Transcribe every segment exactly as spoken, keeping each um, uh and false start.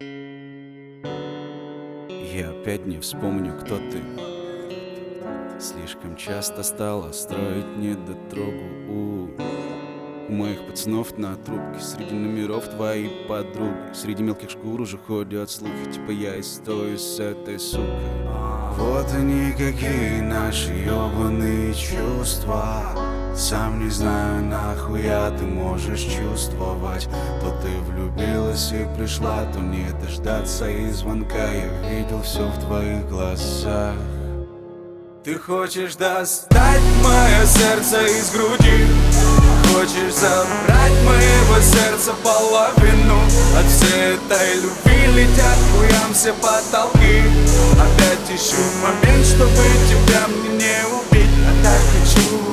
Я опять не вспомню, кто ты. Слишком часто стала строить недотрогу у У моих пацанов на трубке. Среди номеров твои подруги. Среди мелких шкур уже ходят слухи, типа я и стою с этой сукой. Вот они какие наши ёбаные чувства. Сам не знаю, нахуя ты можешь чувствовать. То ты влюбилась и пришла, то не дождаться и звонка. Я видел все в твоих глазах. Ты хочешь достать мое сердце из груди. Хочешь забрать моего сердца половину. От всей этой любви летят хуям все потолки. Опять ищу момент, чтобы тебя мне не убить. А так хочу.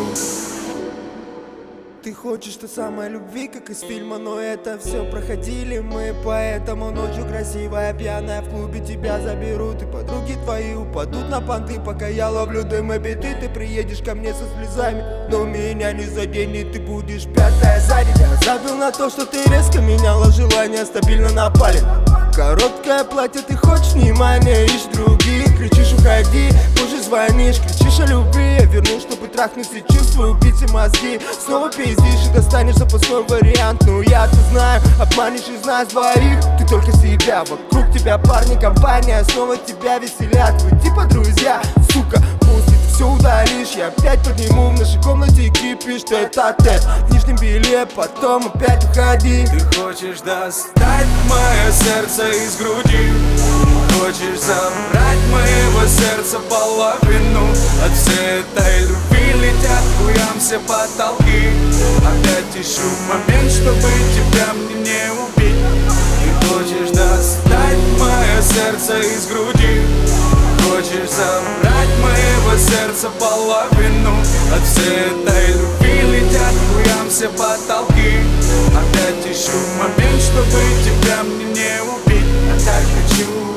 Ты хочешь той самой любви, как из фильма, но это все проходили мы. Поэтому ночью красивая, пьяная в клубе тебя заберут. И подруги твои упадут на понты, пока я ловлю дым и биты. Ты приедешь ко мне со слезами, но меня не заденет. Ты будешь пятая сзади. Я забил на то, что ты резко меняла желание, стабильно напали. Короткое платье, ты хочешь внимания, ищешь других. Кричишь уходи, позже звонишь, кричишь о любви. Я вернусь, чтобы трахнуть все чувства, убить все мозги. Снова пиздишь и достанешь запасной вариант. Ну я-то знаю, обманешь из нас двоих. Ты только себя, вокруг тебя парни, компания. Снова тебя веселят, вы типа друзья. Сука, после ты все удалишь. Я опять подниму в нашей комнате кипиш. Тет-а-тет, в нижнем белье, потом опять уходи. Ты хочешь достать мое сердце из груди. Хочешь забрать моего сердца половину. От всей этой любви летят хуям все потолки. Опять ищу момент, чтобы тебя мне не убить. Ты хочешь достать мое сердце из груди. Хочешь забрать моего сердца половину. От всей этой любви летят хуям все потолки. Опять ищу момент, чтобы тебя мне не убить. А так хочу.